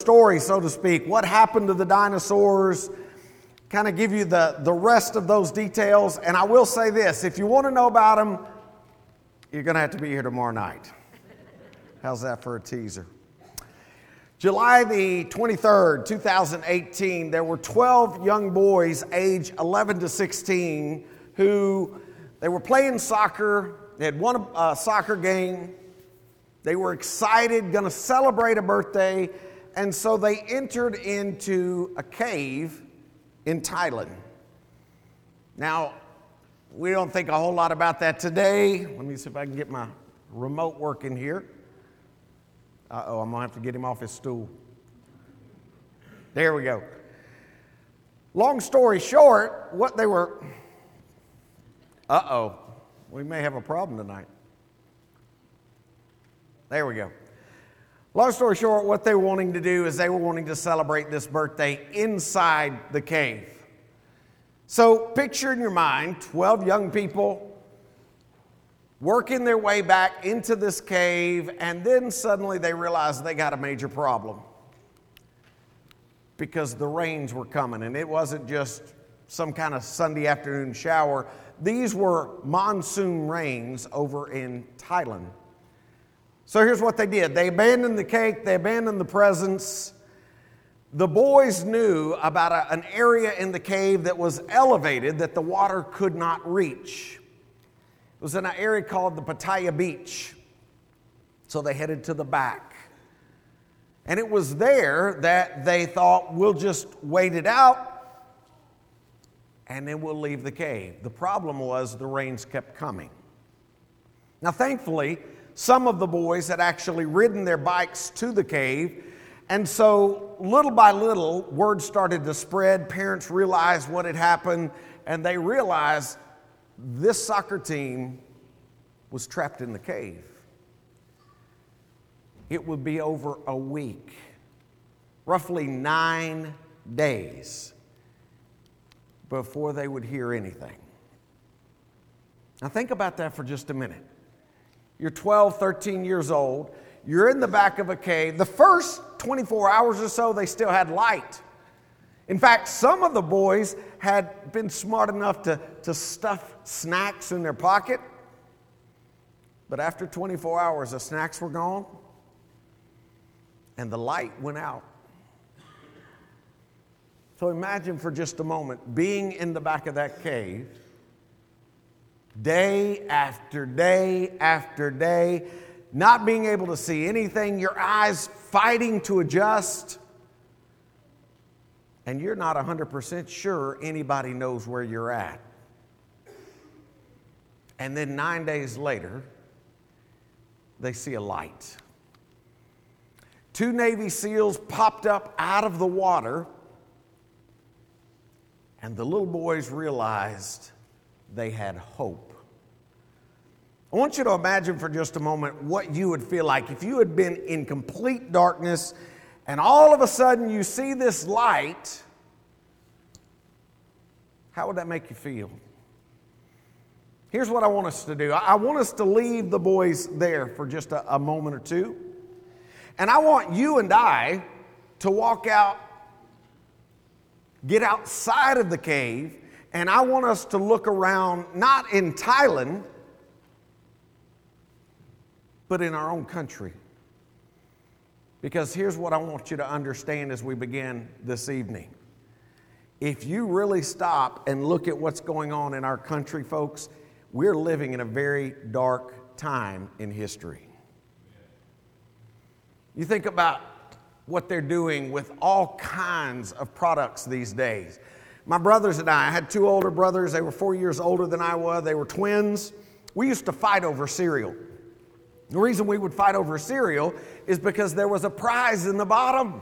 story, so to speak. What happened to the dinosaurs? Kind of give you the rest of those details. And I will say this, if you want to know about them, you're going to have to be here tomorrow night. How's that for a teaser? July the 23rd, 2018, there were 12 young boys aged 11 to 16 who, they were playing soccer. They had won a soccer game. They were excited, going to celebrate a birthday, and so they entered into a cave in Thailand. Now, we don't think a whole lot about that today. Let me see if I can get my remote working here. Uh-oh, I'm going to have to get him off his stool. There we go. Long story short, what they were... Uh-oh, we may have a problem tonight. There we go. Long story short, what they were wanting to do is they were wanting to celebrate this birthday inside the cave. So picture in your mind 12 young people working their way back into this cave, and then suddenly they realized they got a major problem because the rains were coming, and it wasn't just some kind of Sunday afternoon shower. These were monsoon rains over in Thailand. So here's what they did. They abandoned the cake, they abandoned the presents. The boys knew about an area in the cave that was elevated that the water could not reach. It was in an area called the Pattaya Beach. So they headed to the back. And it was there that they thought, we'll just wait it out and then we'll leave the cave. The problem was the rains kept coming. Now, thankfully, some of the boys had actually ridden their bikes to the cave. And so little by little, word started to spread. Parents realized what had happened, and they realized this soccer team was trapped in the cave. It would be over a week, roughly 9 days, before they would hear anything. Now think about that for just a minute. You're 12, 13 years old. You're in the back of a cave. The first 24 hours or so, they still had light. In fact, some of the boys had been smart enough to stuff snacks in their pocket. But after 24 hours, the snacks were gone and the light went out. So imagine for just a moment being in the back of that cave, day after day after day, not being able to see anything, your eyes fighting to adjust, and you're not 100% sure anybody knows where you're at. And then 9 days later, they see a light. 2 Navy SEALs popped up out of the water, and the little boys realized they had hope. I want you to imagine for just a moment what you would feel like if you had been in complete darkness and all of a sudden you see this light. How would that make you feel? Here's what I want us to do. I want us to leave the boys there for just a moment or two. And I want you and I to walk out, get outside of the cave, and I want us to look around, not in Thailand, but in our own country. Because here's what I want you to understand as we begin this evening. If you really stop and look at what's going on in our country, folks, we're living in a very dark time in history. You think about what they're doing with all kinds of products these days. My brothers and I had 2 older brothers. They were 4 years older than I was. They were twins. We used to fight over cereal. The reason we would fight over cereal is because there was a prize in the bottom.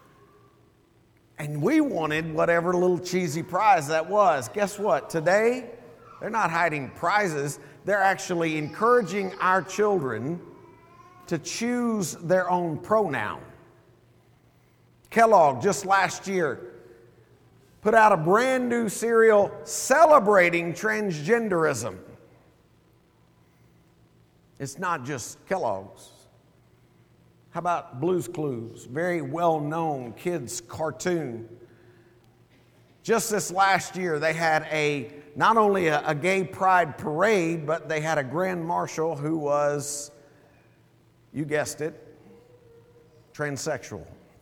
And we wanted whatever little cheesy prize that was. Guess what? Today, they're not hiding prizes. They're actually encouraging our children to choose their own pronoun. Kellogg, just last year, put out a brand new cereal celebrating transgenderism. It's not just Kellogg's. How about Blue's Clues? Very well-known kids' cartoon. Just this last year, they had not only a gay pride parade, but they had a grand marshal who was, you guessed it, transsexual.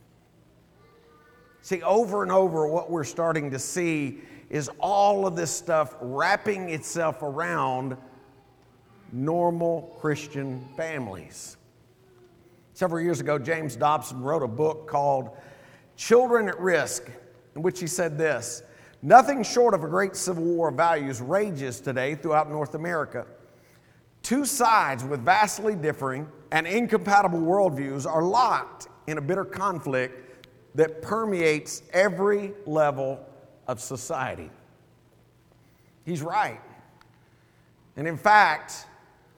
See, over and over, what we're starting to see is all of this stuff wrapping itself around normal Christian families. Several years ago, James Dobson wrote a book called Children at Risk, in which he said this: nothing short of a great civil war of values rages today throughout North America. Two sides with vastly differing and incompatible worldviews are locked in a bitter conflict that permeates every level of society. He's right. And in fact,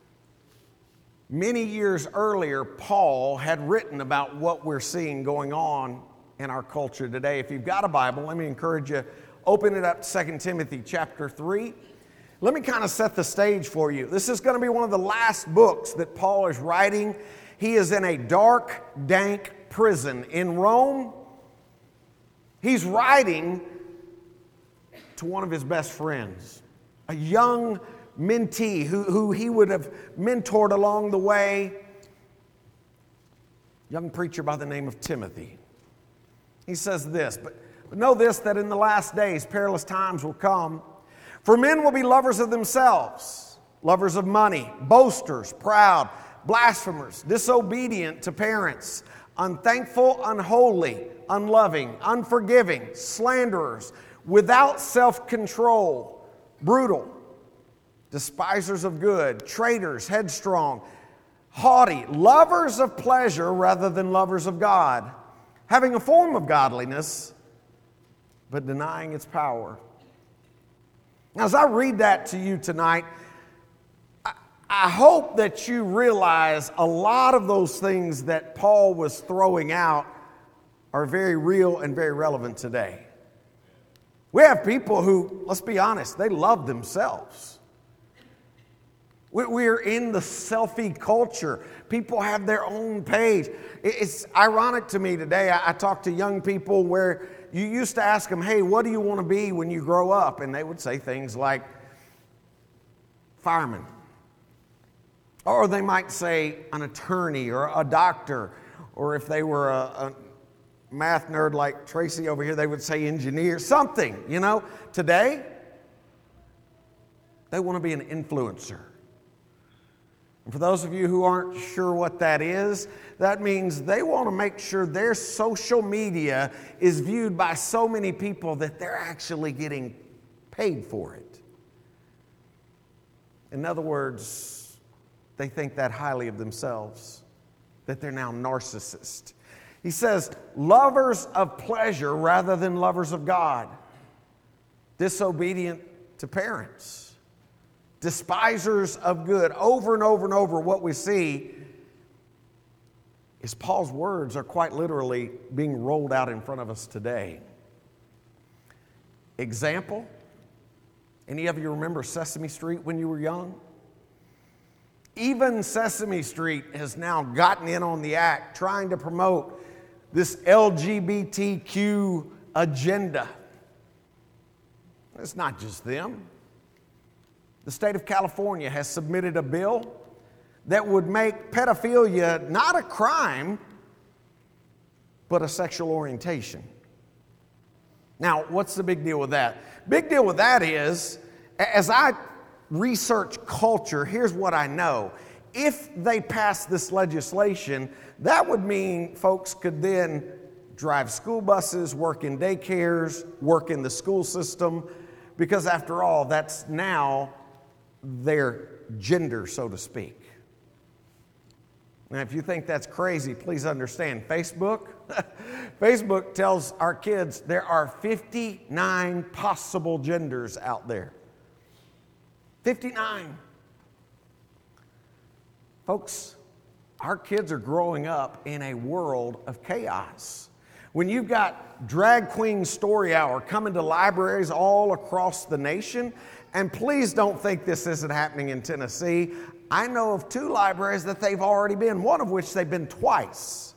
many years earlier, Paul had written about what we're seeing going on in our culture today. If you've got a Bible, let me encourage you, open it up to 2 Timothy chapter 3. Let me kind of set the stage for you. This is going to be one of the last books that Paul is writing. He is in a dark, dank prison in Rome. He's writing to one of his best friends, a young mentee who he would have mentored along the way, young preacher by the name of Timothy. He says this, but know this, that in the last days perilous times will come, for men will be lovers of themselves, lovers of money, boasters, proud, blasphemers, disobedient to parents, unthankful, unholy, unloving, unforgiving, slanderers, without self-control, brutal, despisers of good, traitors, headstrong, haughty, lovers of pleasure rather than lovers of God, having a form of godliness, but denying its power. Now, as I read that to you tonight, I hope that you realize a lot of those things that Paul was throwing out are very real and very relevant today. We have people who, let's be honest, they love themselves. We're in the selfie culture. People have their own page. It's ironic to me today. I talk to young people where you used to ask them, hey, what do you want to be when you grow up? And they would say things like fireman. Or they might say an attorney or a doctor. Or if they were a math nerd like Tracy over here, they would say engineer, something, you know. Today, they want to be an influencer. And for those of you who aren't sure what that is, that means they want to make sure their social media is viewed by so many people that they're actually getting paid for it. In other words, they think that highly of themselves, that they're now narcissists. He says, lovers of pleasure rather than lovers of God, disobedient to parents, despisers of good. Over and over and over, what we see is Paul's words are quite literally being rolled out in front of us today. Example, any of you remember Sesame Street when you were young? Even Sesame Street has now gotten in on the act, trying to promote this LGBTQ agenda. It's not just them. The state of California has submitted a bill that would make pedophilia not a crime, but a sexual orientation. Now, what's the big deal with that? Big deal with that is, as I research culture, here's what I know. If they pass this legislation, that would mean folks could then drive school buses, work in daycares, work in the school system, because after all, that's now their gender, so to speak. Now, if you think that's crazy, please understand, Facebook tells our kids there are 59 possible genders out there. 59. Folks, our kids are growing up in a world of chaos. When you've got Drag Queen Story Hour coming to libraries all across the nation, and please don't think this isn't happening in Tennessee. I know of 2 libraries that they've already been, one of which they've been twice.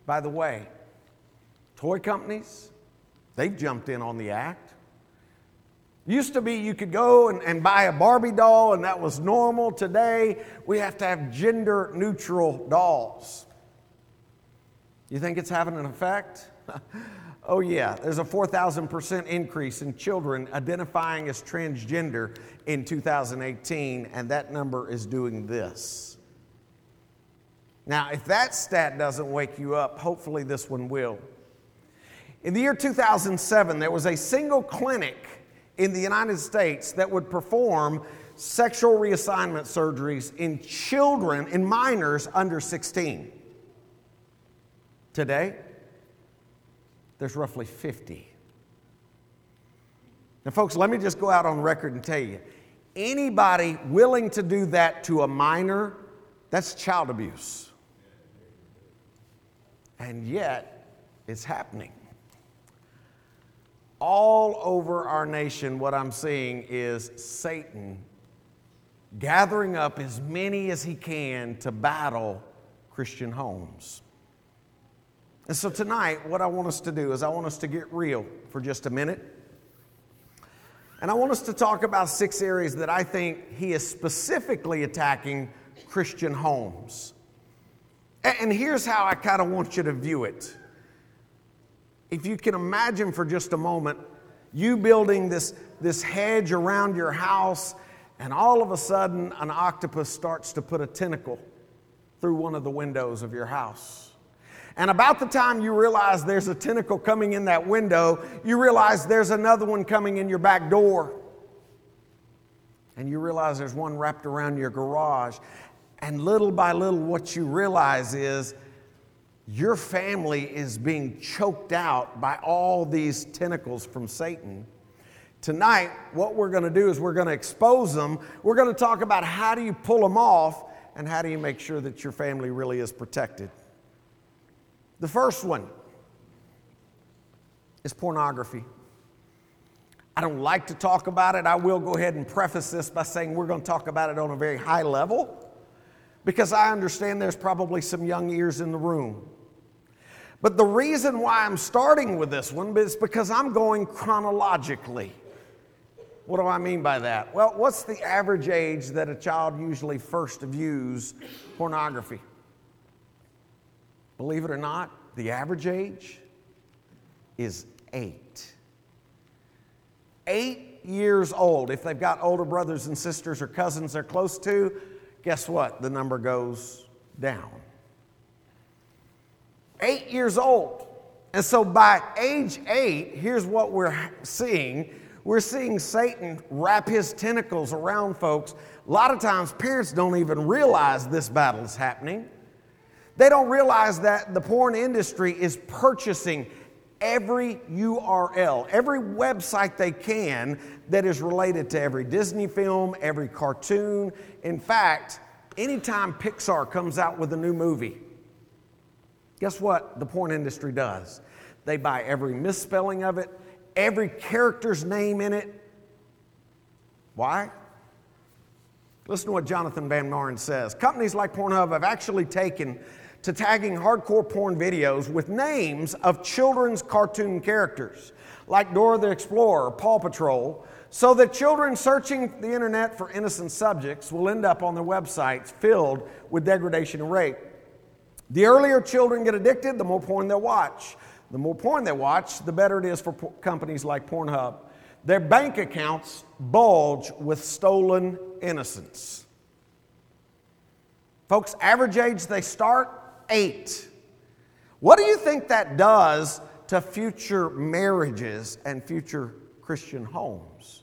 By the way, toy companies, they've jumped in on the act. Used to be you could go and buy a Barbie doll and that was normal. Today, we have to have gender-neutral dolls. You think it's having an effect? Oh yeah, there's a 4,000% increase in children identifying as transgender in 2018, and that number is doing this. Now, if that stat doesn't wake you up, hopefully this one will. In the year 2007, there was a single clinic in the United States that would perform sexual reassignment surgeries in children, in minors under 16. Today, there's roughly 50. Now, folks, let me just go out on record and tell you, anybody willing to do that to a minor, that's child abuse. And yet, it's happening. All over our nation, what I'm seeing is Satan gathering up as many as he can to battle Christian homes. And so tonight, what I want us to do is I want us to get real for just a minute. And I want us to talk about 6 areas that I think he is specifically attacking Christian homes. And here's how I kind of want you to view it. If you can imagine for just a moment, you building this hedge around your house, and all of a sudden an octopus starts to put a tentacle through one of the windows of your house. And about the time you realize there's a tentacle coming in that window, you realize there's another one coming in your back door. And you realize there's one wrapped around your garage. And little by little, what you realize is your family is being choked out by all these tentacles from Satan. Tonight, what we're going to do is we're going to expose them. We're going to talk about how do you pull them off and how do you make sure that your family really is protected. The first one is pornography. I don't like to talk about it. I will go ahead and preface this by saying we're going to talk about it on a very high level because I understand there's probably some young ears in the room. But the reason why I'm starting with this one is because I'm going chronologically. What do I mean by that? Well, what's the average age that a child usually first views pornography? Believe it or not, the average age is 8. 8 years old. If they've got older brothers and sisters or cousins they're close to, guess what? The number goes down. 8 years old. And so by age 8, here's what we're seeing. We're seeing Satan wrap his tentacles around folks. A lot of times parents don't even realize this battle is happening. They don't realize that the porn industry is purchasing every URL, every website they can that is related to every Disney film, every cartoon. In fact, anytime Pixar comes out with a new movie, guess what the porn industry does? They buy every misspelling of it, every character's name in it. Why? Listen to what Jonathan Van Maren says. Companies like Pornhub have actually taken to tagging hardcore porn videos with names of children's cartoon characters like Dora the Explorer or Paw Patrol, so that children searching the internet for innocent subjects will end up on their websites filled with degradation and rape. The earlier children get addicted, the more porn they'll watch. The more porn they watch, the better it is for companies like Pornhub. Their bank accounts bulge with stolen innocence. Folks, average age they start, 8. What do you think that does to future marriages and future Christian homes?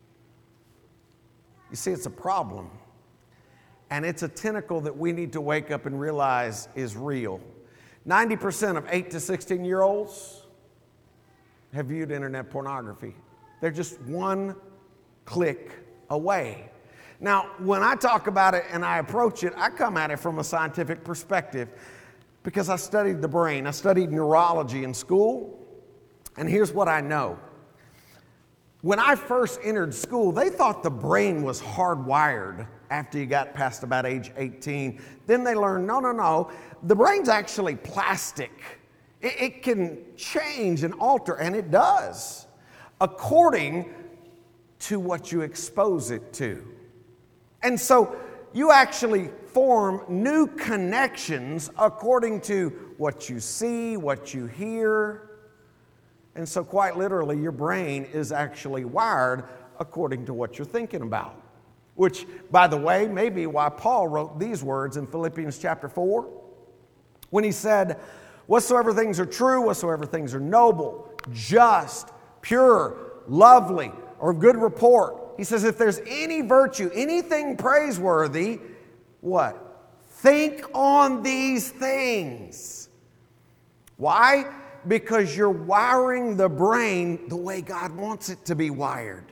You see, it's a problem. And it's a tentacle that we need to wake up and realize is real. 90% of 8 to 16-year-olds have viewed internet pornography. They're just one click away. Now, when I talk about it and I approach it, I come at it from a scientific perspective because I studied the brain. I studied neurology in school, and here's what I know. When I first entered school, they thought the brain was hardwired after you got past about age 18. Then they learned, no, the brain's actually plastic. It can change and alter, and it does, according to what you expose it to. And so you actually form new connections according to what you see, what you hear. And so quite literally, your brain is actually wired according to what you're thinking about. Which, by the way, may be why Paul wrote these words in Philippians chapter 4, when he said, whatsoever things are true, whatsoever things are noble, just, pure, lovely, or of good report. He says, if there's any virtue, anything praiseworthy, what? Think on these things. Why? Because you're wiring the brain the way God wants it to be wired.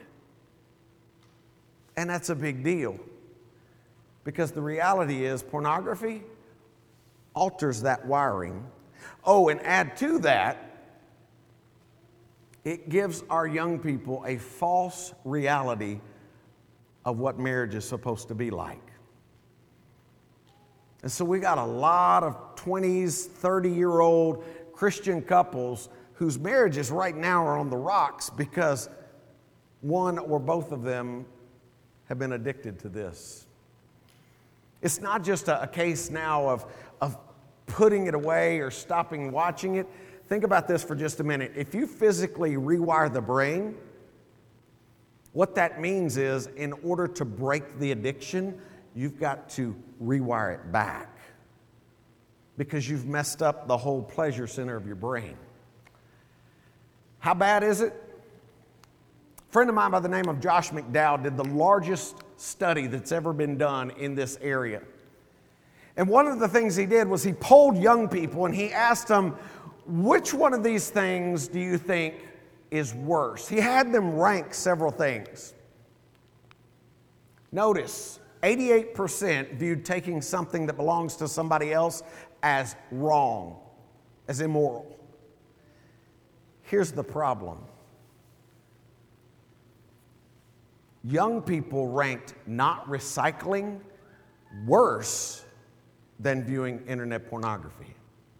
And that's a big deal. Because the reality is pornography alters that wiring. Oh, and add to that, it gives our young people a false reality of what marriage is supposed to be like. And so we got a lot of 20s, 30-year-old Christian couples whose marriages right now are on the rocks because one or both of them have been addicted to this. It's not just a case now of putting it away or stopping watching it. Think about this for just a minute. If you physically rewire the brain, what that means is in order to break the addiction, you've got to rewire it back because you've messed up the whole pleasure center of your brain. How bad is it? A friend of mine by the name of Josh McDowell did the largest study that's ever been done in this area. And one of the things he did was he polled young people and he asked them, which one of these things do you think is worse? He had them rank several things. Notice, 88% viewed taking something that belongs to somebody else as wrong, as immoral. Here's the problem. Young people ranked not recycling worse than viewing internet pornography.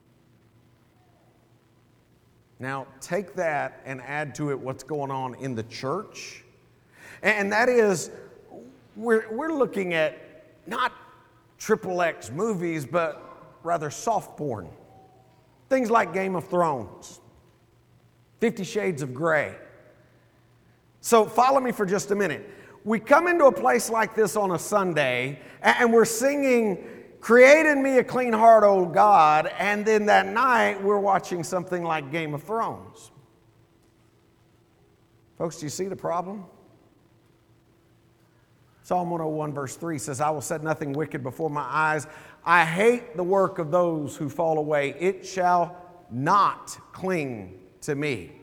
Now, take that and add to it what's going on in the church. And that is, we're looking at not XXX movies, but rather soft porn. Things like Game of Thrones, 50 Shades of Grey. So follow me for just a minute. We come into a place like this on a Sunday, and we're singing, "Create in me a clean heart, O God," and then that night we're watching something like Game of Thrones. Folks, do you see the problem? Psalm 101 verse 3 says, "I will set nothing wicked before my eyes. I hate the work of those who fall away. It shall not cling to me."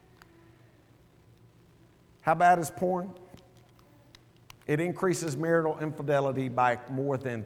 How bad is porn? It increases marital infidelity by more than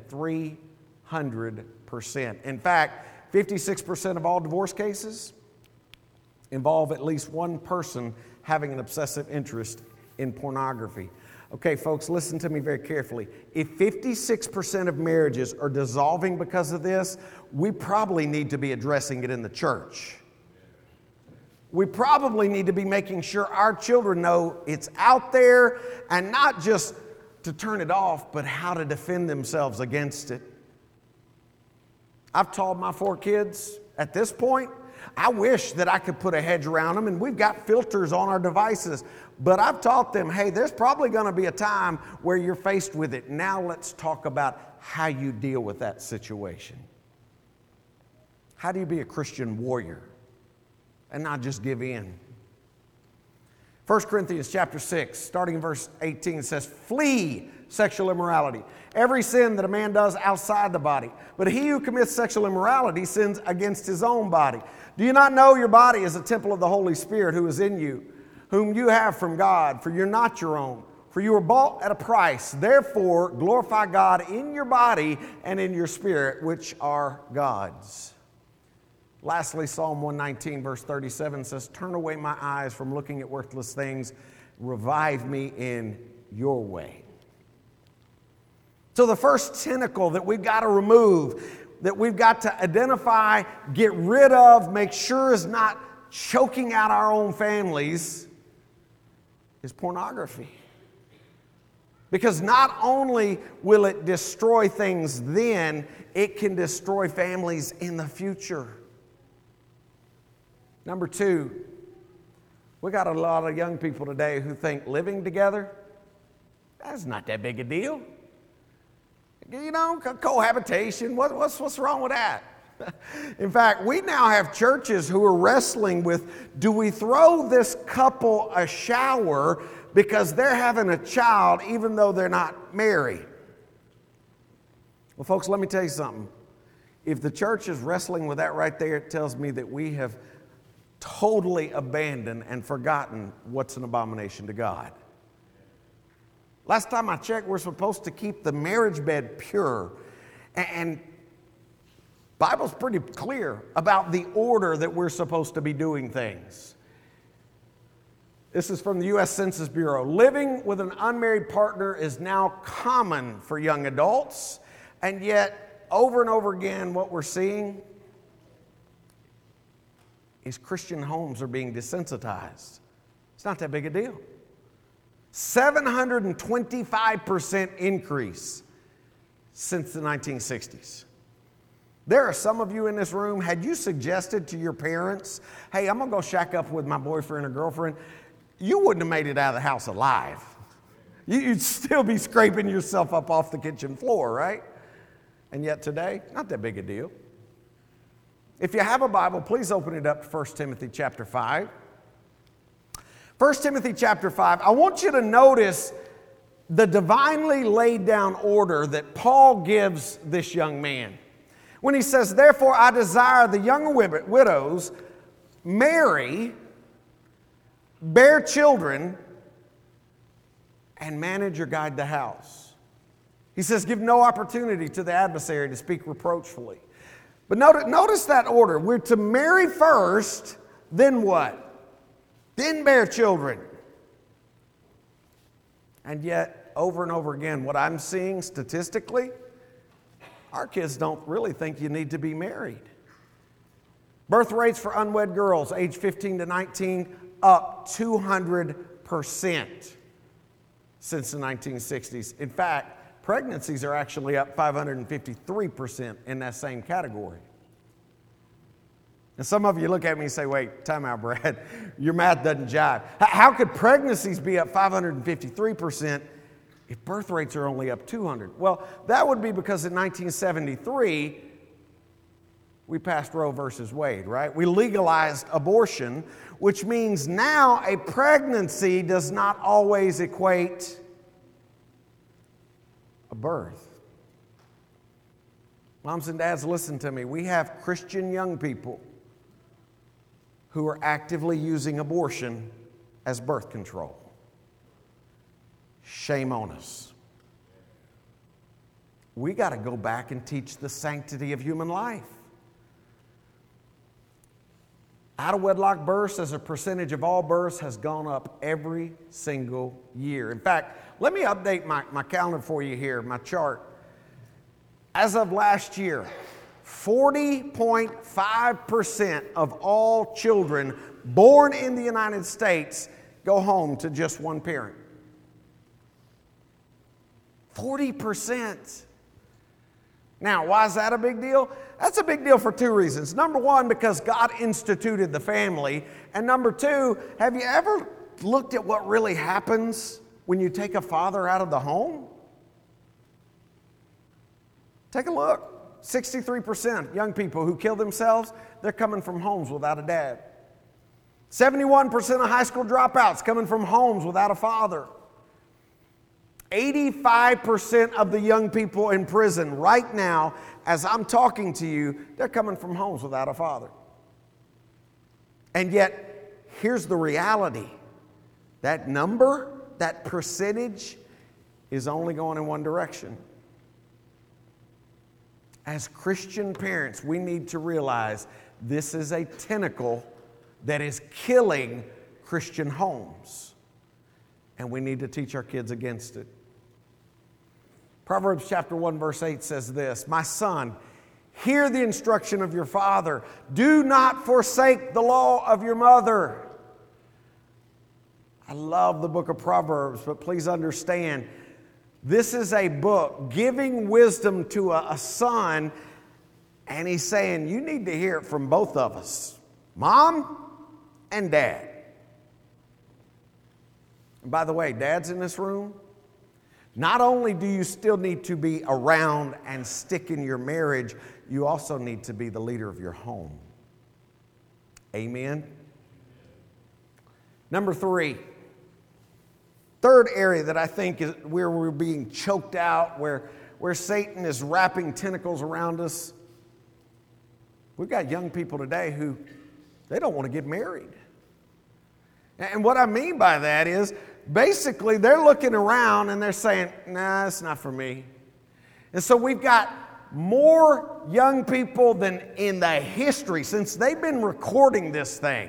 300%. In fact, 56% of all divorce cases involve at least one person having an obsessive interest in pornography. Okay, folks, listen to me very carefully. If 56% of marriages are dissolving because of this, we probably need to be addressing it in the church. We probably need to be making sure our children know it's out there, and not just to turn it off, but how to defend themselves against it. I've taught my 4 kids at this point, I wish that I could put a hedge around them, and we've got filters on our devices, but I've taught them, hey, there's probably going to be a time where you're faced with it. Now let's talk about how you deal with that situation. How do you be a Christian warrior and not just give in? 1 Corinthians chapter 6, starting in verse 18, says, "Flee sexual immorality. Every sin that a man does outside the body. But he who commits sexual immorality sins against his own body. Do you not know your body is a temple of the Holy Spirit who is in you, whom you have from God? For you're not your own. For you were bought at a price. Therefore, glorify God in your body and in your spirit, which are God's." Lastly, Psalm 119, verse 37 says, "Turn away my eyes from looking at worthless things Revive me in your way. So the first tentacle that we've got to remove, that we've got to identify, get rid of, make sure is not choking out our own families, is pornography. Because not only will it destroy things then, it can destroy families in the future. Number two, we got a lot of young people today who think living together, that's not that big a deal. You know, cohabitation, what's wrong with that? In fact, we now have churches who are wrestling with, do we throw this couple a shower because they're having a child even though they're not married? Well, folks, let me tell you something. If the church is wrestling with that right there, it tells me that we have totally abandoned and forgotten what's an abomination to God. Last time I checked, we're supposed to keep the marriage bed pure. And Bible's pretty clear about the order that we're supposed to be doing things. This is from the U.S. Census Bureau. Living with an unmarried partner is now common for young adults, and yet over and over again what we're seeing is Christian homes are being desensitized. It's not that big a deal. 725% increase since the 1960s. There are some of you in this room, had you suggested to your parents, hey, I'm going to go shack up with my boyfriend or girlfriend, you wouldn't have made it out of the house alive. You'd still be scraping yourself up off the kitchen floor, right? And yet today, not that big a deal. If you have a Bible, please open it up to 1 Timothy chapter 5. 1 Timothy chapter 5, I want you to notice the divinely laid down order that Paul gives this young man. When he says, therefore I desire the younger widows, marry, bear children, and manage or guide the house. He says, give no opportunity to the adversary to speak reproachfully. But notice that order. We're to marry first, then what? Then bear children. And yet, over and over again, what I'm seeing statistically, our kids don't really think you need to be married. Birth rates for unwed girls age 15 to 19 up 200% since the 1960s. In fact, pregnancies are actually up 553% in that same category. And some of you look at me and say, wait, time out, Brad. Your math doesn't jive. How could pregnancies be up 553% if birth rates are only up 200? Well, that would be because in 1973, we passed Roe versus Wade, right? We legalized abortion, which means now a pregnancy does not always equate a birth. Moms and dads, listen to me. We have Christian young people who are actively using abortion as birth control. Shame on us. We got to go back and teach the sanctity of human life. Out-of-wedlock births as a percentage of all births has gone up every single year. In fact, let me update my calendar for you here, my chart. As of last year, 40.5% of all children born in the United States go home to just one parent. 40%. Now, why is that a big deal? That's a big deal for two reasons. Number one, because God instituted the family. And number two, have you ever looked at what really happens when you take a father out of the home? Take a look. 63% young people who kill themselves, they're coming from homes without a dad. 71% of high school dropouts coming from homes without a father. 85% of the young people in prison right now, as I'm talking to you, they're coming from homes without a father. And yet, here's the reality. That number, that percentage, is only going in one direction. As Christian parents, we need to realize this is a tentacle that is killing Christian homes. and we need to teach our kids against it. Proverbs chapter 1, verse 8 says this, "My son, hear the instruction of your father. Do not forsake the law of your mother." I love the book of Proverbs, but please understand, this is a book giving wisdom to a son, and he's saying, you need to hear it from both of us, mom and dad. And by the way, dads in this room, not only do you still need to be around and stick in your marriage, you also need to be the leader of your home. Amen? Number 3. Third area that I think is where we're being choked out, where Satan is wrapping tentacles around us. We've got young people today who, they don't want to get married. And what I mean by that is, basically they're looking around and they're saying, nah, it's not for me. And so we've got more young people than in the history, since they've been recording this thing,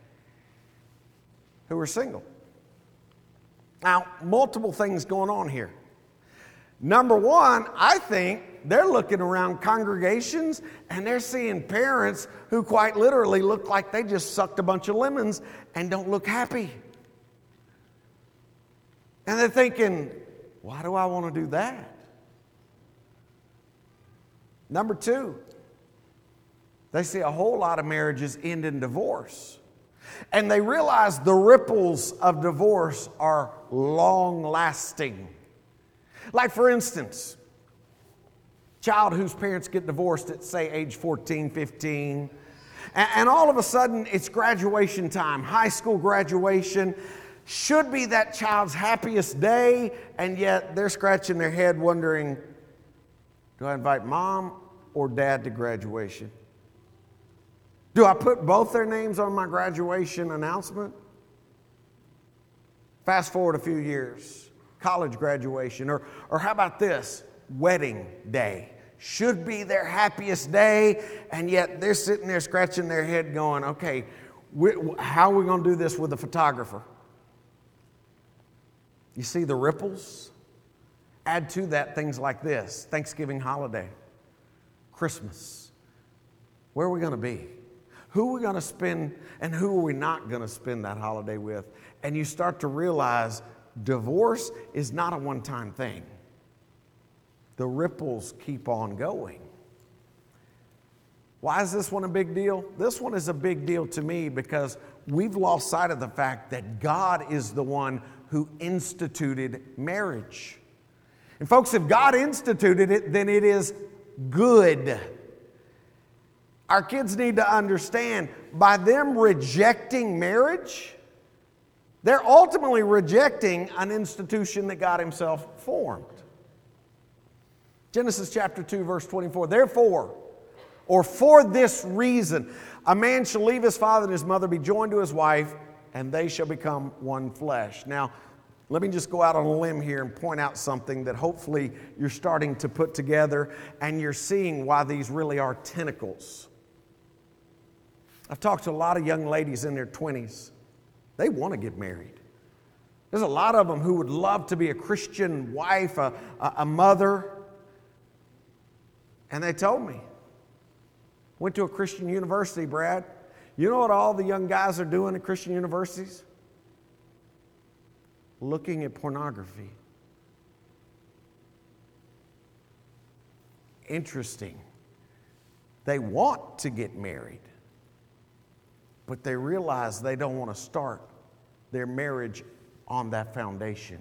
who are single. Now, multiple things going on here. Number one, I think they're looking around congregations and they're seeing parents who quite literally look like they just sucked a bunch of lemons and don't look happy. And they're thinking, why do I want to do that? Number 2, they see a whole lot of marriages end in divorce. And they realize the ripples of divorce are long-lasting. Like, for instance, child whose parents get divorced at, say, age 14, 15, and all of a sudden it's graduation time, high school graduation. Should be that child's happiest day, and yet they're scratching their head wondering, do I invite mom or dad to graduation? Do I put both their names on my graduation announcement? Fast forward a few years, college graduation, or how about this? Wedding day. Should be their happiest day, and yet they're sitting there scratching their head going, okay, how are we going to do this with the photographer? You see the ripples? Add to that things like this: Thanksgiving holiday, Christmas. Where are we going to be? Who are we going to spend, and who are we not going to spend that holiday with? And you start to realize divorce is not a one-time thing. The ripples keep on going. Why is this one a big deal? This one is a big deal to me because we've lost sight of the fact that God is the one who instituted marriage. And folks, if God instituted it, then it is good. Our kids need to understand, by them rejecting marriage, they're ultimately rejecting an institution that God Himself formed. Genesis chapter 2, verse 24. Therefore, or for this reason, a man shall leave his father and his mother, be joined to his wife, and they shall become one flesh. Now, let me just go out on a limb here and point out something that hopefully you're starting to put together, and you're seeing why these really are tentacles. I've talked to a lot of young ladies in their 20s. They want to get married. There's a lot of them who would love to be a Christian wife, a mother. And they told me, went to a Christian university, Brad. You know what all the young guys are doing at Christian universities? Looking at pornography. Interesting. They want to get married, but they realize they don't want to start their marriage on that foundation.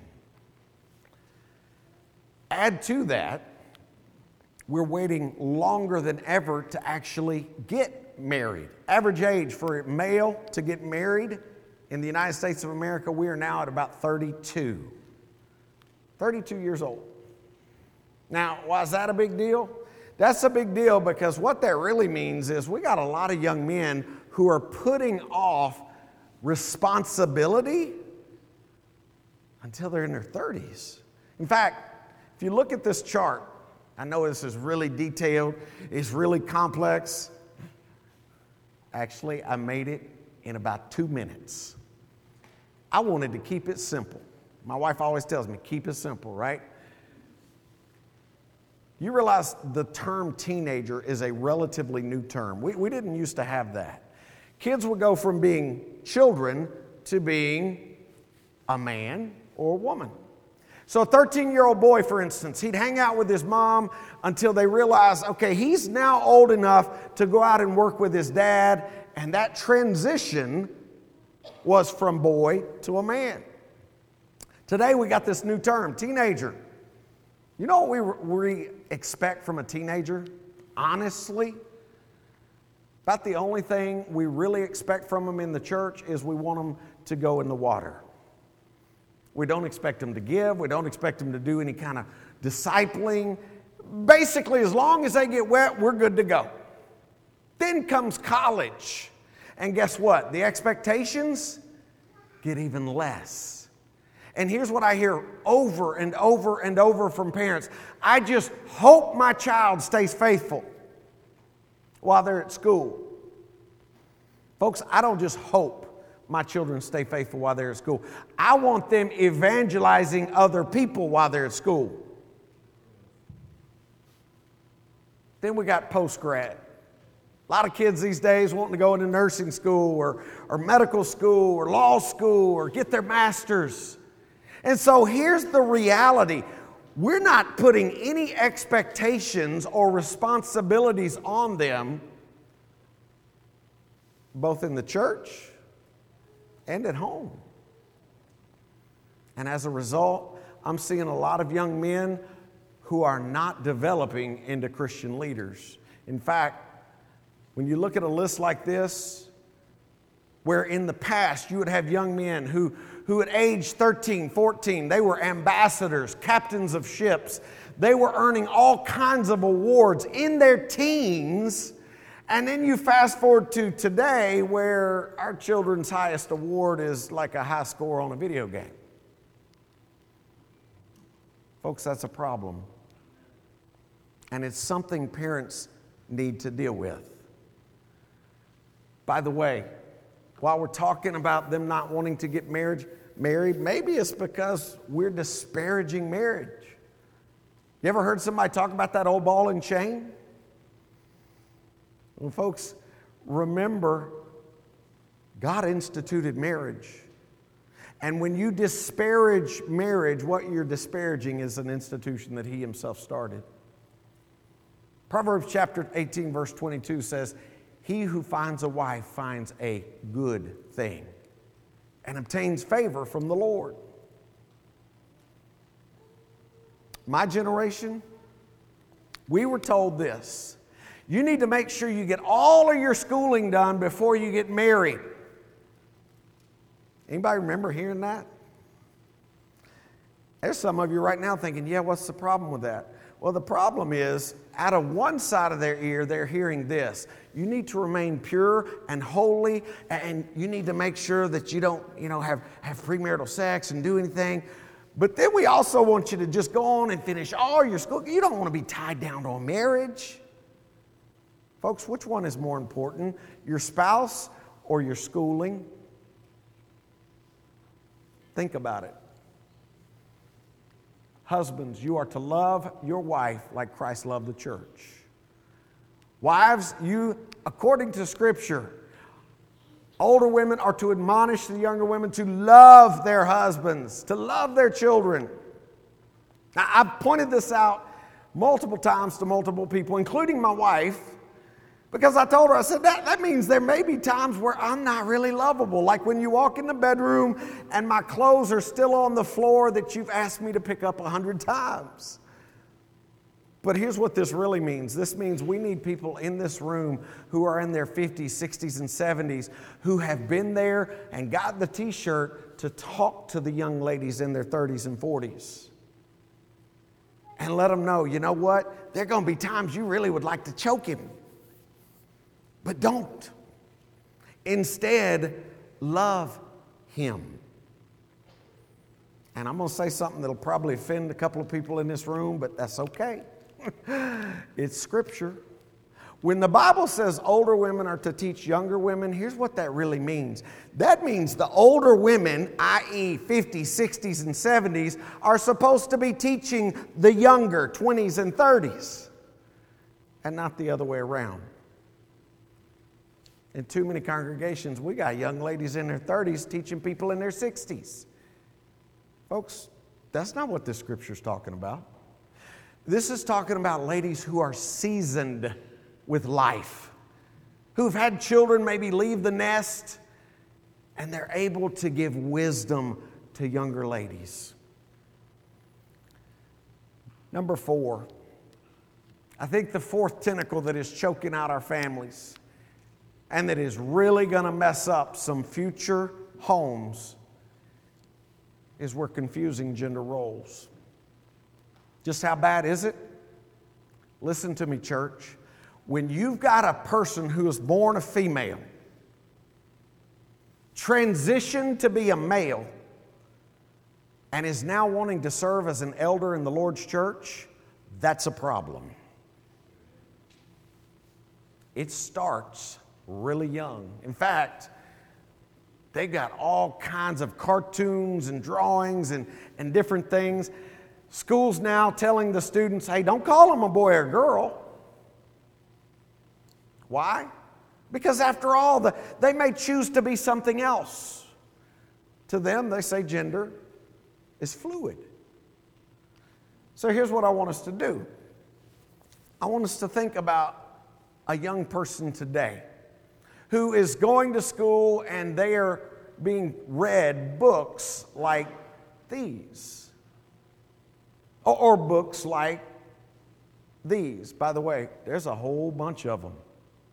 Add to that, we're waiting longer than ever to actually get married. Average age for a male to get married in the United States of America, we are now at about 32. 32 years old. Now, why is that a big deal? That's a big deal because what that really means is we got a lot of young men who are putting off responsibility until they're in their 30s. In fact, if you look at this chart, I know this is really detailed, it's really complex. Actually, I made it in about 2 minutes. I wanted to keep it simple. My wife always tells me, keep it simple, right? You realize the term teenager is a relatively new term. We didn't used to have that. Kids would go from being children to being a man or a woman. So a 13-year-old boy, for instance, he'd hang out with his mom until they realized, okay, he's now old enough to go out and work with his dad, and that transition was from boy to a man. Today we got this new term, teenager. You know what we expect from a teenager? Honestly, about the only thing we really expect from them in the church is we want them to go in the water. We don't expect them to give. We don't expect them to do any kind of discipling. Basically, as long as they get wet, we're good to go. Then comes college. And guess what? The expectations get even less. And here's what I hear over and over and over from parents. I just hope my child stays faithful while they're at school. Folks, I don't just hope my children stay faithful while they're at school. I want them evangelizing other people while they're at school. Then we got post-grad. A lot of kids these days wanting to go into nursing school or medical school or law school or get their master's. And so here's the reality. We're not putting any expectations or responsibilities on them, both in the church and at home. And as a result, I'm seeing a lot of young men who are not developing into Christian leaders. In fact, when you look at a list like this, where in the past you would have young men who at age 13, 14, they were ambassadors, captains of ships. They were earning all kinds of awards in their teens. And then you fast forward to today where our children's highest award is like a high score on a video game. Folks, that's a problem. And it's something parents need to deal with. By the way, while we're talking about them not wanting to get married, maybe it's because we're disparaging marriage. You ever heard somebody talk about that old ball and chain? Well, folks, remember, God instituted marriage. And when you disparage marriage, what you're disparaging is an institution that He Himself started. Proverbs chapter 18, verse 22 says, "He who finds a wife finds a good thing and obtains favor from the Lord." My generation, we were told this: you need to make sure you get all of your schooling done before you get married. Anybody remember hearing that? There's some of you right now thinking, yeah, what's the problem with that? Well, the problem is, out of one side of their ear, they're hearing this: you need to remain pure and holy, and you need to make sure that you don't, have premarital sex and do anything. But then we also want you to just go on and finish all your school. You don't want to be tied down to a marriage. Folks, which one is more important, your spouse or your schooling? Think about it. Husbands, you are to love your wife like Christ loved the church. Wives, you, according to Scripture, older women are to admonish the younger women to love their husbands, to love their children. Now, I've pointed this out multiple times to multiple people, including my wife, because I told her, I said, that means there may be times where I'm not really lovable. Like when you walk in the bedroom and my clothes are still on the floor that you've asked me to pick up 100 times. But here's what this really means. This means we need people in this room who are in their 50s, 60s, and 70s who have been there and got the t-shirt to talk to the young ladies in their 30s and 40s. And let them know, you know what? There are going to be times you really would like to choke him. But don't. Instead, love him. And I'm going to say something that'll probably offend a couple of people in this room, but that's okay. It's Scripture. When the Bible says older women are to teach younger women, here's what that really means. That means the older women, i.e. 50s, 60s, and 70s, are supposed to be teaching the younger 20s and 30s, and not the other way around. In too many congregations, we got young ladies in their 30s teaching people in their 60s. Folks, that's not what this scripture's talking about. This is talking about ladies who are seasoned with life, who've had children maybe leave the nest, and they're able to give wisdom to younger ladies. Number 4, I think the fourth tentacle that is choking out our families and that is really going to mess up some future homes is we're confusing gender roles. Just how bad is it? Listen to me, church. When you've got a person who is born a female, transitioned to be a male, and is now wanting to serve as an elder in the Lord's church, that's a problem. It starts really young. In fact, they got all kinds of cartoons and drawings and different things. Schools now telling the students, hey, don't call them a boy or girl. Why? Because after all, they may choose to be something else. To them, they say gender is fluid. So here's what I want us to do. I want us to think about a young person today who is going to school and they are being read books like these. Or books like these. By the way, there's a whole bunch of them.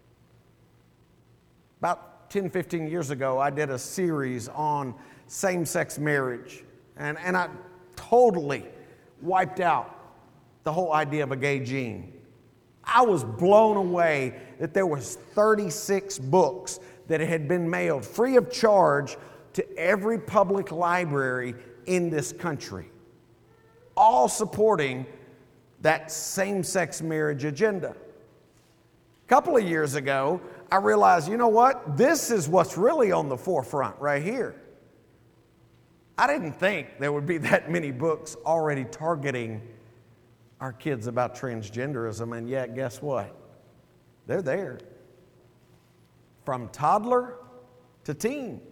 About 10, 15 years ago, I did a series on same-sex marriage. And I totally wiped out the whole idea of a gay gene. I was blown away that there was 36 books that had been mailed free of charge to every public library in this country, all supporting that same-sex marriage agenda. A couple of years ago, I realized, you know what? This is what's really on the forefront right here. I didn't think there would be that many books already targeting our kids about transgenderism, and yet guess what? They're there. From toddler to teen.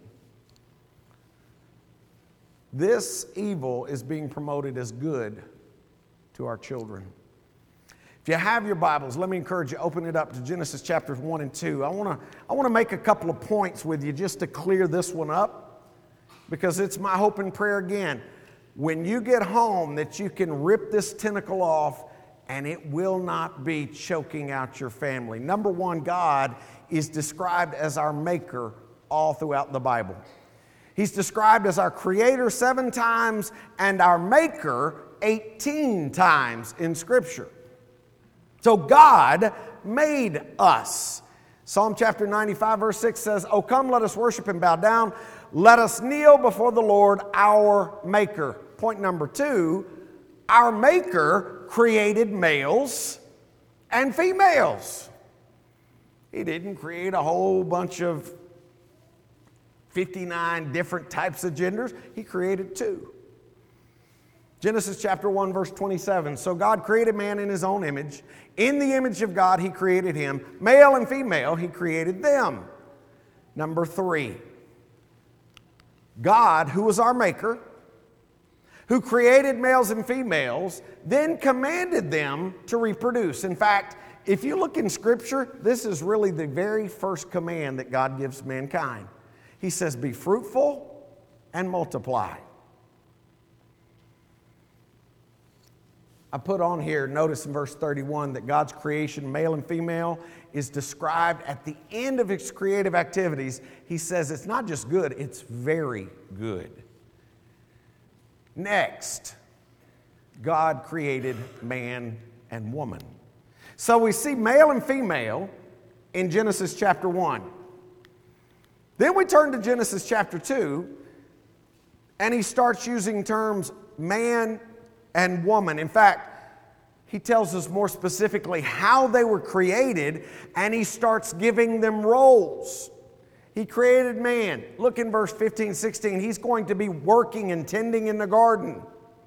This evil is being promoted as good to our children. If you have your Bibles, let me encourage you, open it up to Genesis chapters 1 and 2. I want to make a couple of points with you just to clear this one up, because it's my hope and prayer again. When you get home, that you can rip this tentacle off and it will not be choking out your family. Number one, God is described as our maker all throughout the Bible. He's described as our creator 7 times and our maker 18 times in Scripture. So God made us. Psalm chapter 95 verse 6 says, "O come, let us worship and bow down. Let us kneel before the Lord, our maker." Point number 2, our maker created males and females. He didn't create a whole bunch of 59 different types of genders. He created 2. Genesis chapter 1 verse 27. So God created man in his own image. In the image of God he created him. Male and female he created them. Number 3. God, who was our maker, who created males and females, then commanded them to reproduce. In fact, if you look in Scripture, this is really the very first command that God gives mankind. He says, be fruitful and multiply. I put on here, notice in verse 31, that God's creation, male and female, is described at the end of its creative activities. He says it's not just good, it's very good. Next, God created man and woman. So we see male and female in Genesis chapter 1. Then we turn to Genesis chapter 2, and he starts using terms man and woman. In fact, he tells us more specifically how they were created, and he starts giving them roles. He created man. Look in verse 15, 16. He's going to be working and tending in the garden.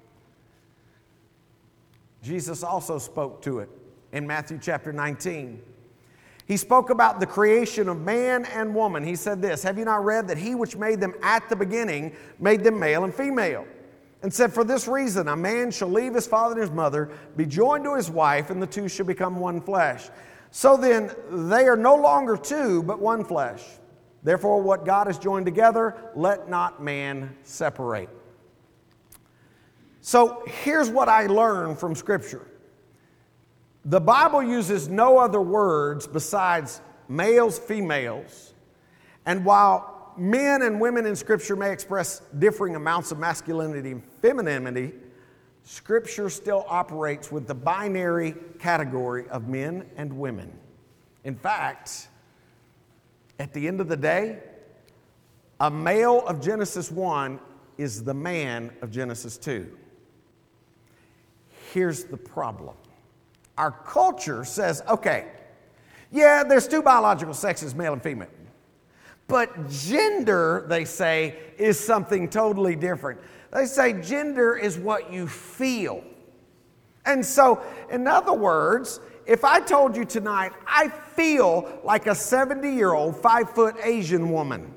Jesus also spoke to it in Matthew chapter 19. He spoke about the creation of man and woman. He said this, "Have you not read that he which made them at the beginning made them male and female? And said, for this reason, a man shall leave his father and his mother, be joined to his wife, and the two shall become one flesh. So then, they are no longer two, but one flesh. Therefore, what God has joined together, let not man separate." So here's what I learned from Scripture. The Bible uses no other words besides males, females, and while men and women in Scripture may express differing amounts of masculinity and femininity, Scripture still operates with the binary category of men and women. In fact, at the end of the day, a male of Genesis 1 is the man of Genesis 2. Here's the problem. Our culture says, okay, yeah, there's two biological sexes, male and female. But gender, they say, is something totally different. They say gender is what you feel. And so, in other words, if I told you tonight, I feel like a 70-year-old, 5-foot Asian woman,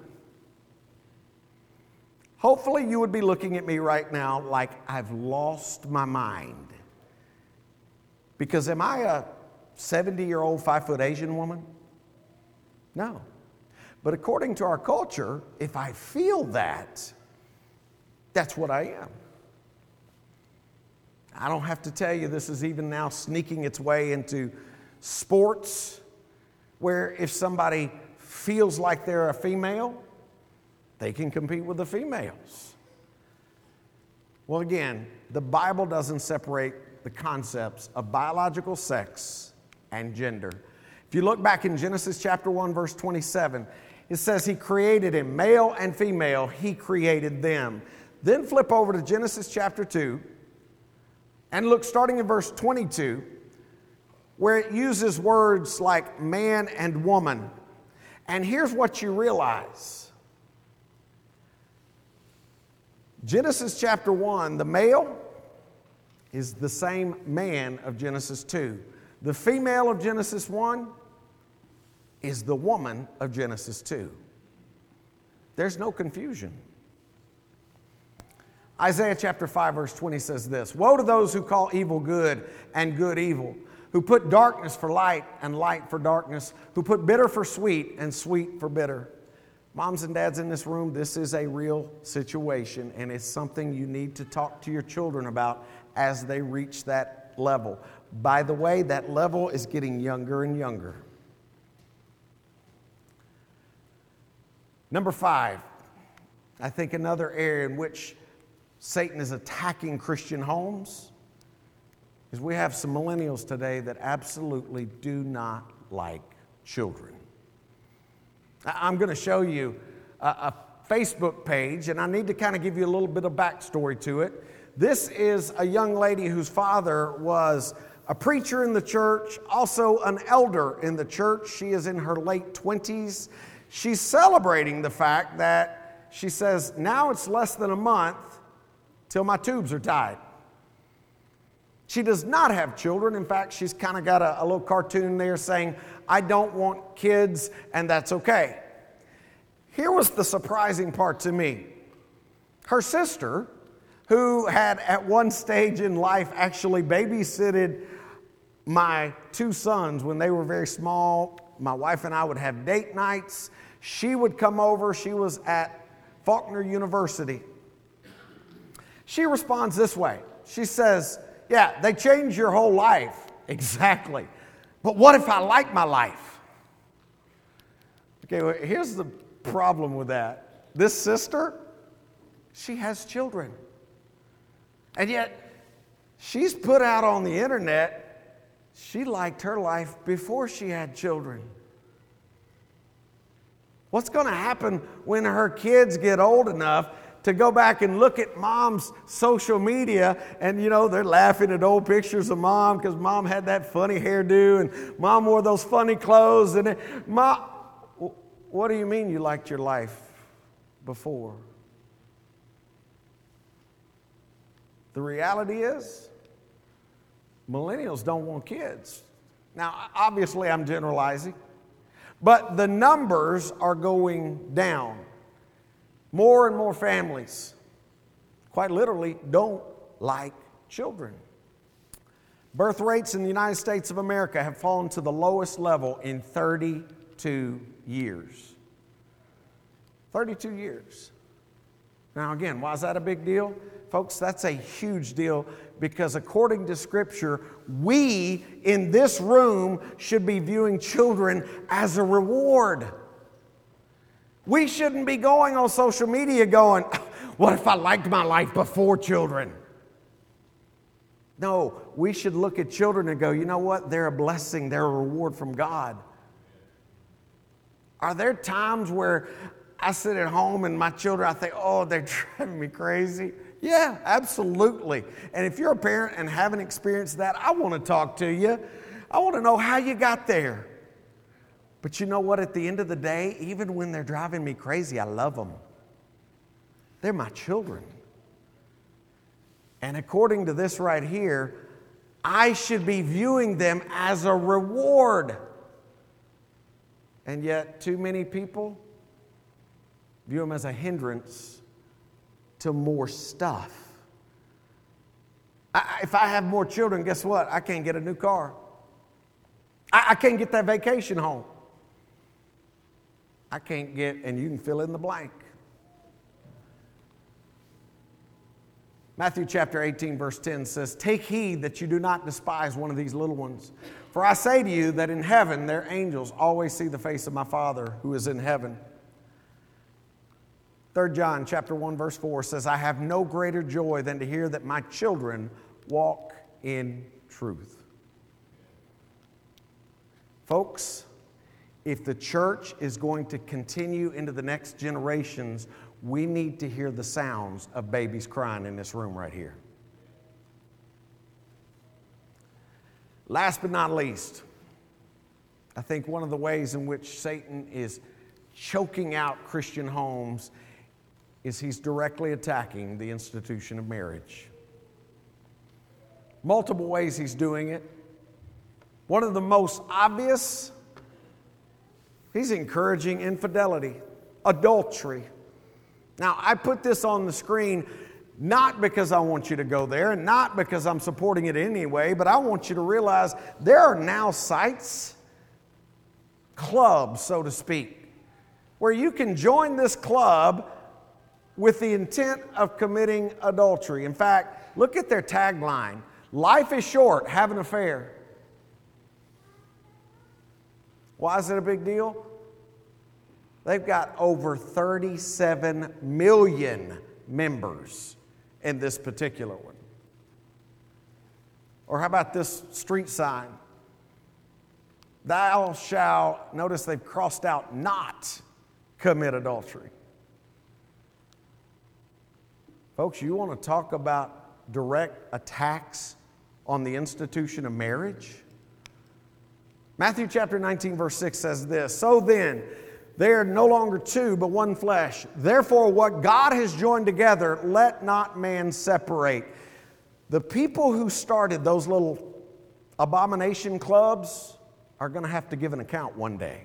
hopefully you would be looking at me right now like I've lost my mind. Because am I a 70-year-old, 5-foot Asian woman? No. But according to our culture, if I feel that, that's what I am. I don't have to tell you, this is even now sneaking its way into sports, where if somebody feels like they're a female, they can compete with the females. Well, again, the Bible doesn't separate the concepts of biological sex and gender. If you look back in Genesis chapter 1, verse 27, it says he created him, male and female, he created them. Then flip over to Genesis chapter 2 and look starting in verse 22, where it uses words like man and woman. And here's what you realize. Genesis chapter 1, the male is the same man of Genesis 2. The female of Genesis 1 is the woman of Genesis 2. There's no confusion. Isaiah chapter 5 verse 20 says this, "Woe to those who call evil good and good evil, who put darkness for light and light for darkness, who put bitter for sweet and sweet for bitter." Moms and dads in this room, this is a real situation, and it's something you need to talk to your children about as they reach that level. By the way, that level is getting younger and younger. Number 5, I think another area in which Satan is attacking Christian homes is we have some millennials today that absolutely do not like children. I'm going to show you a Facebook page, and I need to kind of give you a little bit of backstory to it. This is a young lady whose father was a preacher in the church, also an elder in the church. She is in her late 20s. She's celebrating the fact that she says, now it's less than a month till my tubes are tied. She does not have children. In fact, she's kind of got a little cartoon there saying, I don't want kids, and that's okay. Here was the surprising part to me. Her sister, who had at one stage in life actually babysitted my 2 sons when they were very small. My wife and I would have date nights. She would come over. She was at Faulkner University. She responds this way. She says, yeah, they change your whole life. Exactly. But what if I like my life? Okay, well, here's the problem with that. This sister, she has children. And yet, she's put out on the internet, she liked her life before she had children. What's going to happen when her kids get old enough to go back and look at mom's social media, and they're laughing at old pictures of mom because mom had that funny hairdo and mom wore those funny clothes. And Mom, what do you mean you liked your life before? The reality is, millennials don't want kids. Now, obviously, I'm generalizing, but the numbers are going down. More and more families, quite literally, don't like children. Birth rates in the United States of America have fallen to the lowest level in 32 years. 32 years. Now, again, why is that a big deal? Folks, that's a huge deal because according to Scripture, we in this room should be viewing children as a reward. We shouldn't be going on social media going, what if I liked my life before children? No, we should look at children and go, you know what? They're a blessing. They're a reward from God. Are there times where I sit at home and my children, I think, oh, they're driving me crazy? Yeah, absolutely. And if you're a parent and haven't experienced that, I want to talk to you. I want to know how you got there. But you know what? At the end of the day, even when they're driving me crazy, I love them. They're my children. And according to this right here, I should be viewing them as a reward. And yet, too many people view them as a hindrance to more stuff. If I have more children, guess what? I can't get a new car. I can't get that vacation home. I can't get, and you can fill in the blank. Matthew chapter 18, verse 10 says, "Take heed that you do not despise one of these little ones. For I say to you that in heaven their angels always see the face of my Father who is in heaven." 3 John chapter 1, verse 4 says, "I have no greater joy than to hear that my children walk in truth." Folks, if the church is going to continue into the next generations, we need to hear the sounds of babies crying in this room right here. Last but not least, I think one of the ways in which Satan is choking out Christian homes is he's directly attacking the institution of marriage. Multiple ways he's doing it. One of the most obvious, he's encouraging infidelity, adultery. Now, I put this on the screen not because I want you to go there and not because I'm supporting it anyway, but I want you to realize there are now sites, clubs, so to speak, where you can join this club with the intent of committing adultery. In fact, look at their tagline: "Life is short, have an affair." Why is it a big deal? They've got over 37 million members in this particular one. Or how about this street sign? "Thou shalt," notice they've crossed out "not commit adultery." Folks, you want to talk about direct attacks on the institution of marriage? Matthew chapter 19, verse 6 says this: "So then, they are no longer two, but one flesh. Therefore, what God has joined together, let not man separate." The people who started those little abomination clubs are going to have to give an account one day.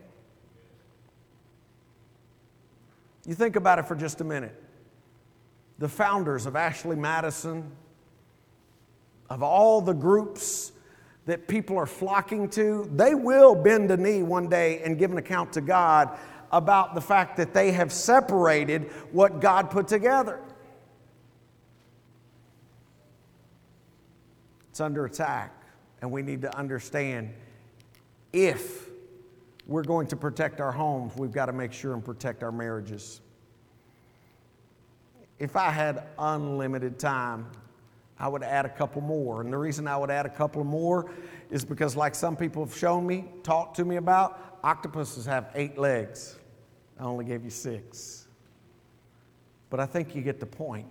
You think about it for just a minute. The founders of Ashley Madison, of all the groups that people are flocking to, they will bend a knee one day and give an account to God about the fact that they have separated what God put together. It's under attack, and we need to understand if we're going to protect our homes, we've got to make sure and protect our marriages. If I had unlimited time, I would add a couple more. And the reason I would add a couple more is because, like some people have shown me, talked to me about, octopuses have 8 legs. I only gave you 6. But I think you get the point.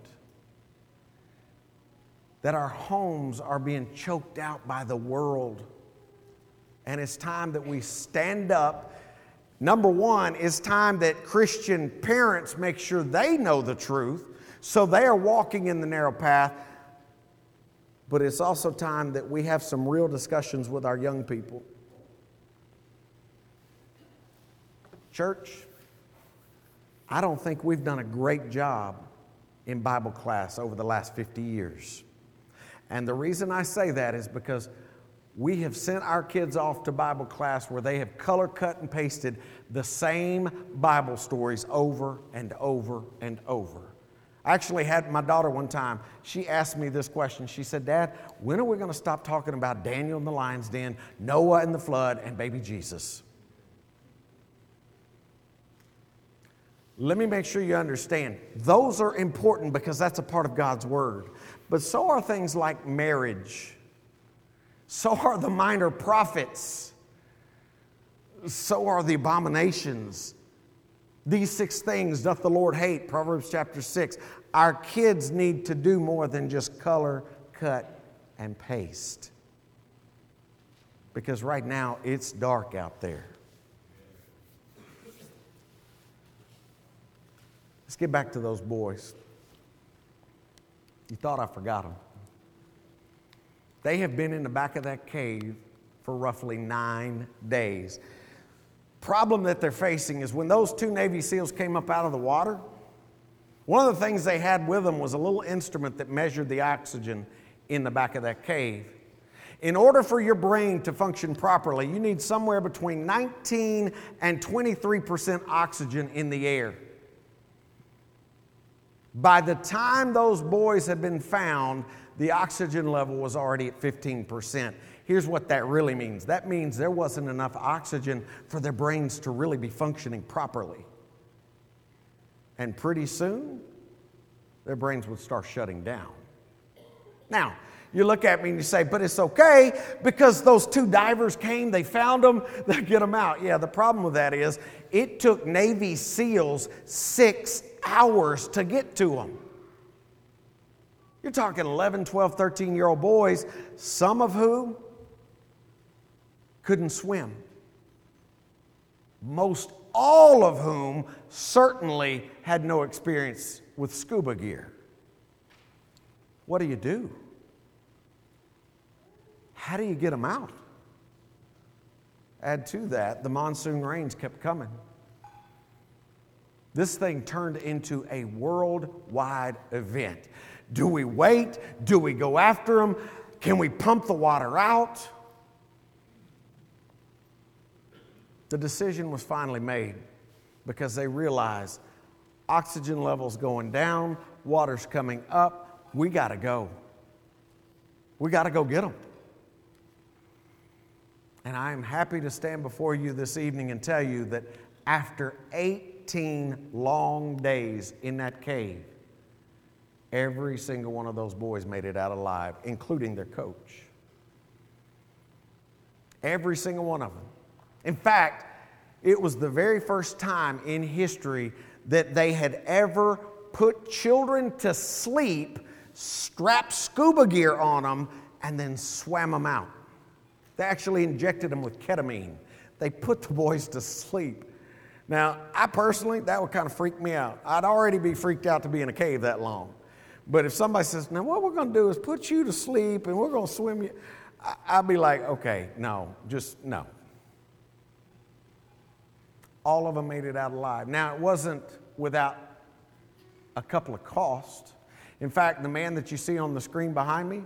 That our homes are being choked out by the world. And it's time that we stand up. Number one, it's time that Christian parents make sure they know the truth, so they are walking in the narrow path. But it's also time that we have some real discussions with our young people. Church, I don't think we've done a great job in Bible class over the last 50 years. And the reason I say that is because we have sent our kids off to Bible class where they have color cut and pasted the same Bible stories over and over and over. I actually had my daughter one time, she asked me this question. She said, Dad, when are we going to stop talking about Daniel in the lion's den, Noah and the flood, and baby Jesus? Let me make sure you understand. Those are important because that's a part of God's Word. But so are things like marriage. So are the minor prophets. So are the abominations. These 6 things doth the Lord hate, Proverbs chapter 6. Our kids need to do more than just color, cut, and paste. Because right now it's dark out there. Let's get back to those boys. You thought I forgot them. They have been in the back of that cave for roughly 9 days. Problem that they're facing is when those 2 Navy SEALs came up out of the water, one of the things they had with them was a little instrument that measured the oxygen in the back of that cave. In order for your brain to function properly, you need somewhere between 19 and 23% oxygen in the air. By the time those boys had been found, the oxygen level was already at 15%. Here's what that really means. That means there wasn't enough oxygen for their brains to really be functioning properly. And pretty soon, their brains would start shutting down. Now, you look at me and you say, but it's okay because those 2 divers came, they found them, they get them out. Yeah, the problem with that is it took Navy SEALs 6 hours to get to them. You're talking 11, 12, 13-year-old boys, some of whom couldn't swim. Most all of whom certainly had no experience with scuba gear. What do? How do you get them out? Add to that, the monsoon rains kept coming. This thing turned into a worldwide event. Do we wait? Do we go after them? Can we pump the water out? The decision was finally made because they realized oxygen levels going down, water's coming up, we got to go. We got to go get them. And I am happy to stand before you this evening and tell you that after 18 long days in that cave, every single one of those boys made it out alive, including their coach. Every single one of them. In fact, it was the very first time in history that they had ever put children to sleep, strapped scuba gear on them, and then swam them out. They actually injected them with ketamine. They put the boys to sleep. Now, I personally, that would kind of freak me out. I'd already be freaked out to be in a cave that long. But if somebody says, now what we're going to do is put you to sleep and we're going to swim you, I'd be like, okay, no, just no. All of them made it out alive. Now, it wasn't without a couple of costs. In fact, the man that you see on the screen behind me,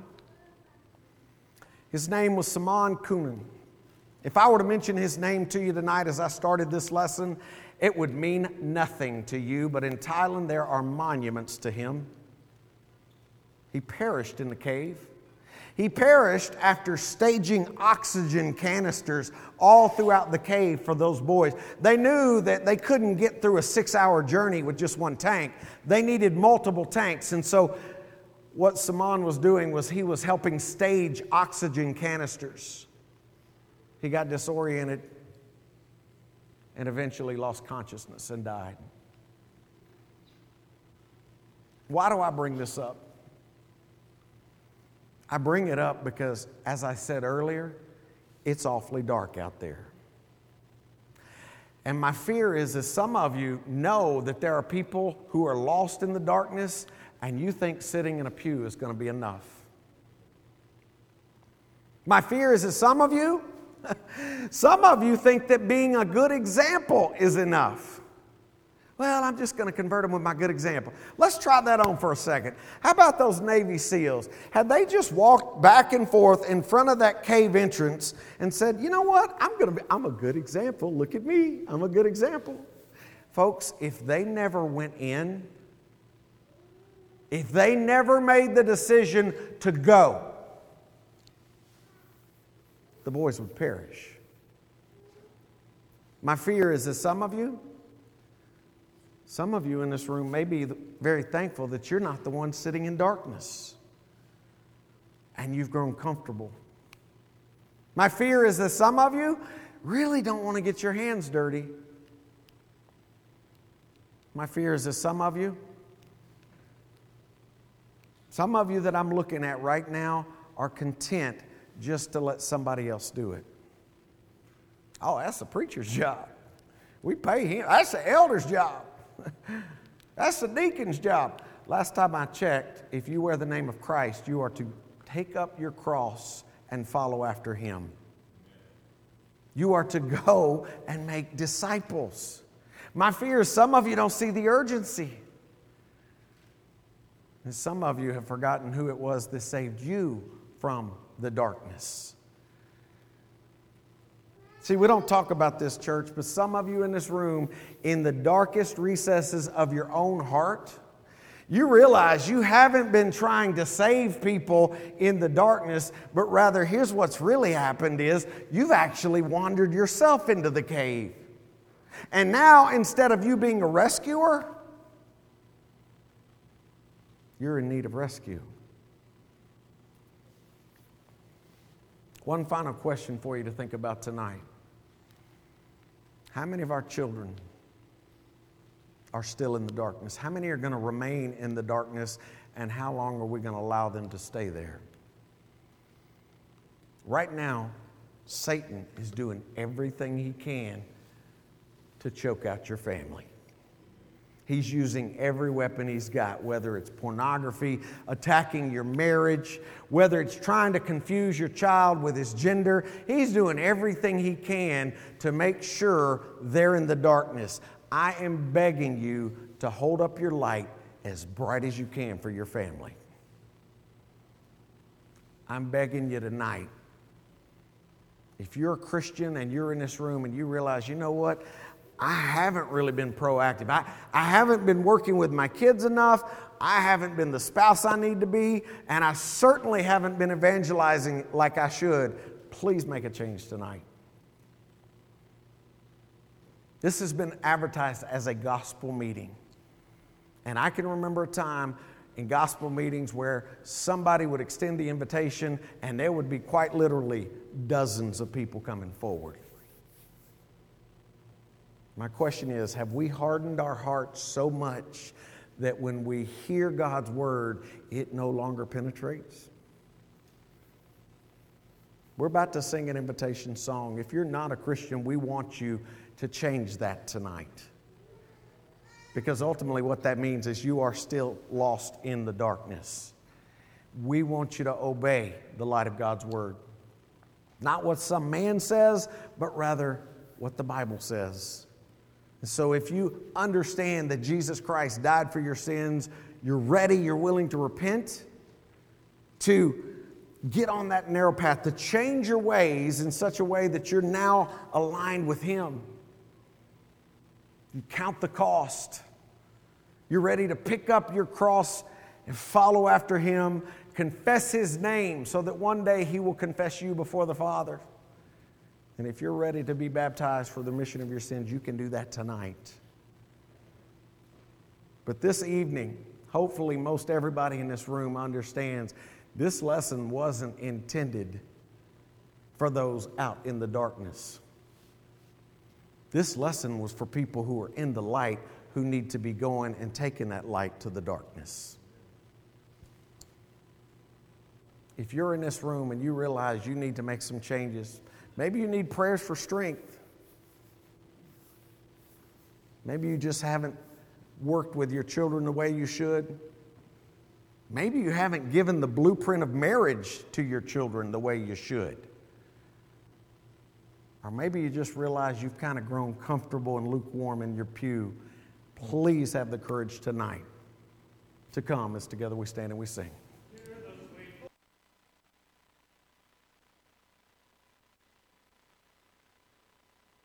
his name was Salman Kunan. If I were to mention his name to you tonight as I started this lesson, it would mean nothing to you, but in Thailand there are monuments to him. He perished in the cave. He perished after staging oxygen canisters all throughout the cave for those boys. They knew that they couldn't get through a 6-hour journey with just one tank. They needed multiple tanks. And so what Salman was doing was he was helping stage oxygen canisters. He got disoriented and eventually lost consciousness and died. Why do I bring this up? I bring it up because, as I said earlier, it's awfully dark out there. And my fear is that some of you know that there are people who are lost in the darkness, and you think sitting in a pew is going to be enough. My fear is that some of you think that being a good example is enough. Well, I'm just going to convert them with my good example. Let's try that on for a second. How about those Navy SEALs? Had they just walked back and forth in front of that cave entrance and said, you know what, I'm a good example. Look at me. I'm a good example. Folks, if they never went in, if they never made the decision to go, the boys would perish. My fear is that some of you in this room may be very thankful that you're not the one sitting in darkness and you've grown comfortable. My fear is that some of you really don't want to get your hands dirty. My fear is that some of you that I'm looking at right now are content just to let somebody else do it. Oh, that's the preacher's job. We pay him. That's the elder's job. That's the deacon's job. Last time I checked, if you wear the name of Christ, you are to take up your cross and follow after him. You are to go and make disciples. My fear is some of you don't see the urgency. And some of you have forgotten who it was that saved you from the darkness. See, we don't talk about this, church, but some of you in this room, in the darkest recesses of your own heart, you realize you haven't been trying to save people in the darkness, but rather here's what's really happened is you've actually wandered yourself into the cave. And now, instead of you being a rescuer, you're in need of rescue. One final question for you to think about tonight. How many of our children are still in the darkness? How many are going to remain in the darkness, and how long are we going to allow them to stay there? Right now, Satan is doing everything he can to choke out your family. He's using every weapon he's got, whether it's pornography, attacking your marriage, whether it's trying to confuse your child with his gender. He's doing everything he can to make sure they're in the darkness. I am begging you to hold up your light as bright as you can for your family. I'm begging you tonight, if you're a Christian and you're in this room and you realize, you know what? I haven't really been proactive. I haven't been working with my kids enough. I haven't been the spouse I need to be. And I certainly haven't been evangelizing like I should. Please make a change tonight. This has been advertised as a gospel meeting. And I can remember a time in gospel meetings where somebody would extend the invitation and there would be quite literally dozens of people coming forward. My question is, have we hardened our hearts so much that when we hear God's word, it no longer penetrates? We're about to sing an invitation song. If you're not a Christian, we want you to change that tonight. Because ultimately what that means is you are still lost in the darkness. We want you to obey the light of God's word. Not what some man says, but rather what the Bible says. So if you understand that Jesus Christ died for your sins, you're ready, you're willing to repent, to get on that narrow path, to change your ways in such a way that you're now aligned with Him. You count the cost. You're ready to pick up your cross and follow after Him, confess His name so that one day He will confess you before the Father. And if you're ready to be baptized for the remission of your sins, you can do that tonight. But this evening, hopefully most everybody in this room understands this lesson wasn't intended for those out in the darkness. This lesson was for people who are in the light, who need to be going and taking that light to the darkness. If you're in this room and you realize you need to make some changes, maybe you need prayers for strength. Maybe you just haven't worked with your children the way you should. Maybe you haven't given the blueprint of marriage to your children the way you should. Or maybe you just realize you've kind of grown comfortable and lukewarm in your pew. Please have the courage tonight to come as together we stand and we sing.